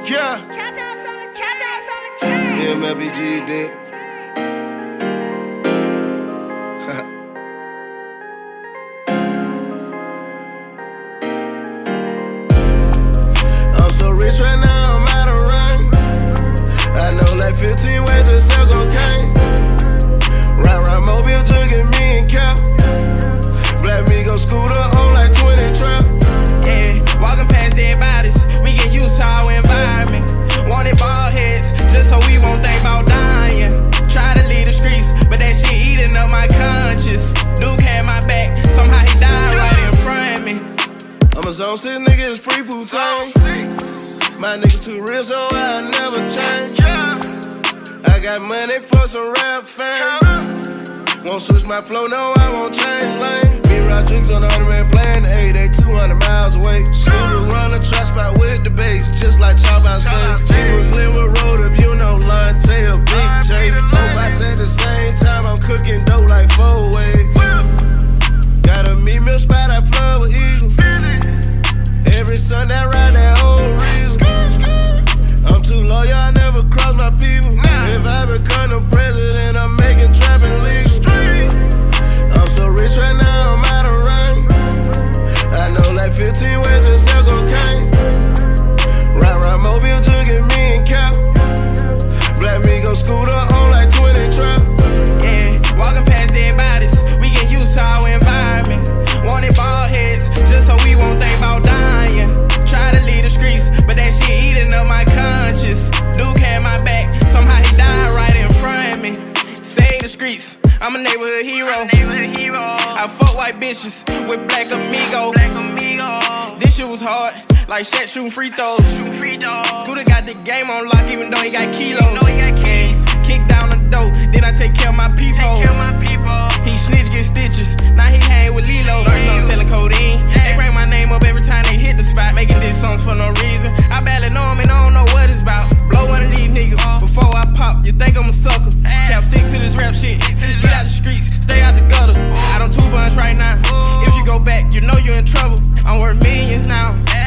Yeah. Yeah, MLBG did. I'm so rich right now, I'm out of range. I know like 15 ways to sell cocaine. Ride mobile, jugging me and Cap. Black Migo scooter on like 20 trap. Yeah, walking past dead bodies, we get used to our environment. Wanted bald heads, just so we won't think about dying. Try to leave the streets, but that shit eating up my conscience. Duke had my back, somehow he died right in front of me. I'm a zone 6 nigga, it's free poutine. My niggas too real, so I'll never change. I got money for some rap fame. Won't switch my flow, no, I won't change lane. Me and Rodriguez on the 100-man plan, hey, they 200 miles away. Scooter run the trap spot with the bass, just like Chop House Day. People Glenwood Road, if you know Lon Tail, Big J. Both I at the same time, I'm cooking dope like 4-way. Got a meal spot, I flood with Eagle. Every Sunday I ride that old Regal. I'm too loyal, I never cross my people. If I become the president, I'm making trapping legal. I'm so rich right now, I'm out of range. I know like 15 ways to sell cocaine. Ride mobile, jugging me and Cap. Black Migo scooter on like 20 trap. Yeah, walking past dead bodies, we get used to our environment. Wanted bald heads, just so we won't think about dying. Try to leave the streets, but that shit eating up my conscience. Duke had my back, somehow he died right in front of me. Save the streets, I'm a neighborhood hero. I fuck white bitches with black amigo. This shit was hard, like Shaq shooting free throws. Scooter got the game on lock, even though he got kilos. Kick down the door, then I take care of my people. He snitch, get stitches, now he hang with Lilo. Selling codeine, they bring my name up every time they hit the spot. Making these songs for no reason. I barely know him and I don't know what it's about. Blow one of these niggas before I pop, you think I'm a sucker. Cap stick to this rap shit, get out the streets, stay out the gutter. I don't 2 bunch right now, if you go back, you know you're in trouble. I'm worth millions now.